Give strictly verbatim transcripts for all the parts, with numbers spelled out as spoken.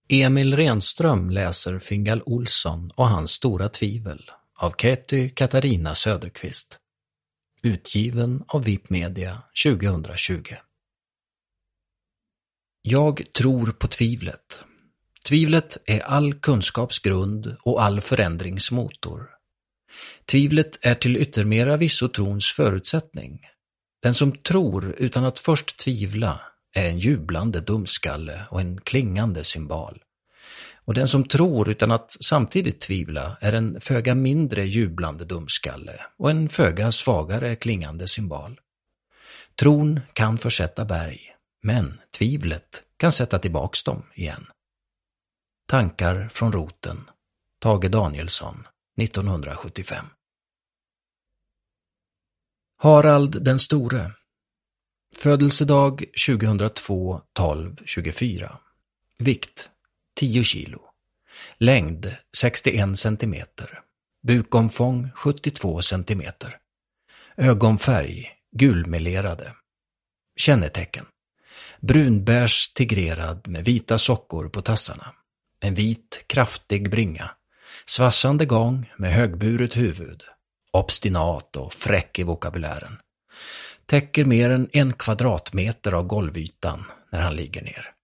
Emil Renström läser Fingal Olsson och hans stora tvivel av Katy Katarina Söderqvist. Utgiven av V I P Media tjugohundratjugo. Jag tror på tvivlet. Tvivlet är all kunskaps grund och all förändrings motor. Tvivlet är till yttermera visso trons förutsättning. Den som tror utan att först tvivla är en jublande dumskalle och en klingande symbol. Och den som tror utan att samtidigt tvivla är en föga mindre jublande dumskalle och en föga svagare klingande symbol. Tron kan försätta berg, men tvivlet kan sätta tillbaks dem igen. Tankar från roten. Tage Danielsson, nittonhundrasjuttiofem. Harald den store. Födelsedag tjugohundratvå tolv tjugofyra. Vikt tio kilo. Längd sextioen centimeter. Bukomfång sjuttiotvå centimeter. Ögonfärg gulmelerade. Kännetecken: brunbärs tigrerad med vita sockor på tassarna. En vit kraftig bringa. Svassande gång med högburet huvud. Obstinat och fräck i vokabulären. Täcker mer än en kvadratmeter av golvytan när han ligger ner.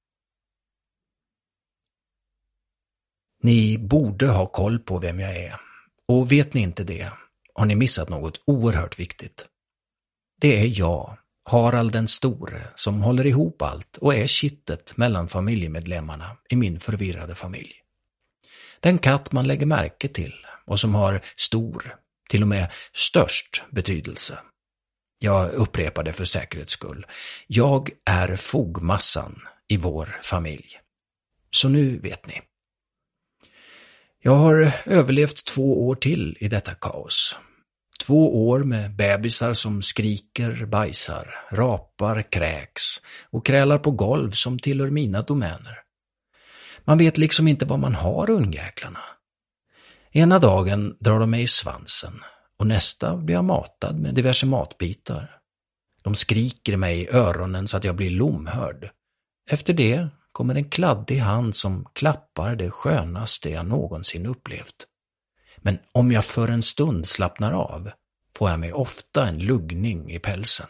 Ni borde ha koll på vem jag är. Och vet ni inte det, har ni missat något oerhört viktigt. Det är jag, Harald den store, som håller ihop allt och är kittet mellan familjemedlemmarna i min förvirrade familj. Den katt man lägger märke till och som har stor, till och med störst betydelse. Jag upprepar det för säkerhets skull. Jag är fogmassan i vår familj. Så nu vet ni. Jag har överlevt två år till i detta kaos. Två år med bebisar som skriker, bajsar, rapar, kräks och krälar på golv som tillhör mina domäner. Man vet liksom inte vad man har, ungjäklarna. Ena dagen drar de mig i svansen och nästa blir jag matad med diverse matbitar. De skriker mig i öronen så att jag blir lomhörd. Efter det kommer en kladdig hand som klappar det skönaste jag någonsin upplevt. Men om jag för en stund slappnar av får jag mig ofta en luggning i pälsen.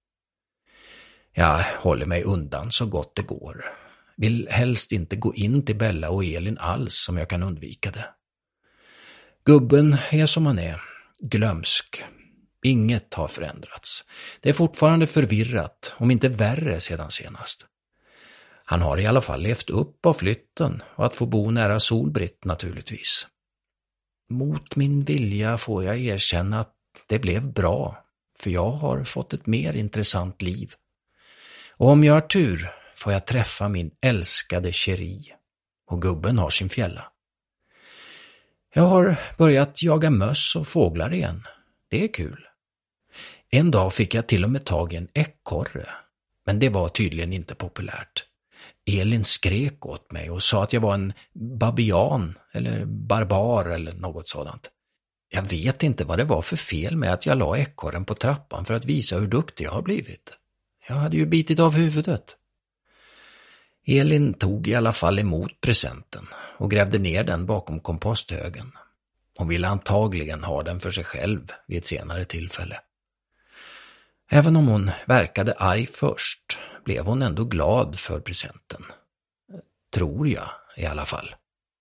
Jag håller mig undan så gott det går. Vill helst inte gå in till Bella och Elin alls om jag kan undvika det. Gubben är som han är, glömsk. Inget har förändrats. Det är fortfarande förvirrat, om inte värre sedan senast. Han har i alla fall levt upp av flytten och att få bo nära Solbritt naturligtvis. Mot min vilja får jag erkänna att det blev bra, för jag har fått ett mer intressant liv. Och om jag har tur får jag träffa min älskade Cheri, och gubben har sin fjälla. Jag har börjat jaga möss och fåglar igen. Det är kul. En dag fick jag till och med tag i en ekorre, men det var tydligen inte populärt. Elin skrek åt mig och sa att jag var en babian eller barbar eller något sådant. Jag vet inte vad det var för fel med att jag la ekorren på trappan för att visa hur duktig jag har blivit. Jag hade ju bitit av huvudet. Elin tog i alla fall emot presenten och grävde ner den bakom komposthögen. Hon ville antagligen ha den för sig själv vid ett senare tillfälle. Även om hon verkade arg först blev hon ändå glad för presenten. Tror jag i alla fall.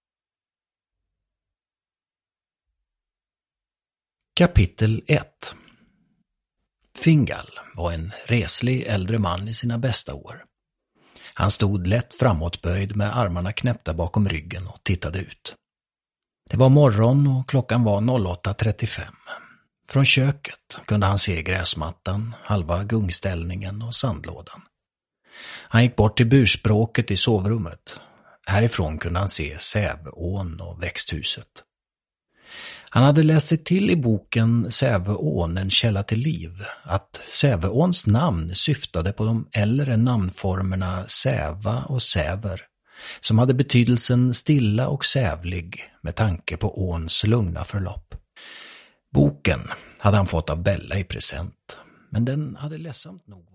Kapitel ett. Fingal var en reslig äldre man i sina bästa år. Han stod lätt framåtböjd med armarna knäppta bakom ryggen och tittade ut. Det var morgon och klockan var åtta trettiofem. Från köket kunde han se gräsmattan, halva gungställningen och sandlådan. Han gick bort till burspråket i sovrummet. Härifrån kunde han se Säveån och växthuset. Han hade läst sig till i boken Säveån, en källa till liv, att Säveåns namn syftade på de äldre namnformerna Säva och Säver, som hade betydelsen stilla och sävlig med tanke på åns lugna förlopp. Boken hade han fått av Bella i present, men den hade ledsamt nog